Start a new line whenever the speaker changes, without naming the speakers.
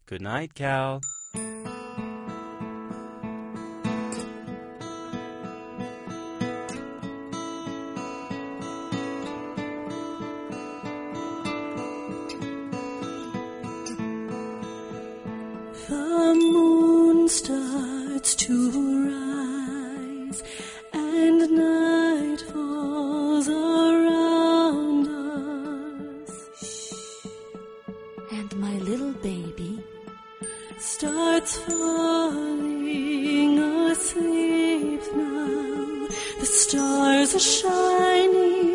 Good night, Cal.
The moon starts to rise and night falls around us.
And my little baby
starts falling asleep now. The stars are shining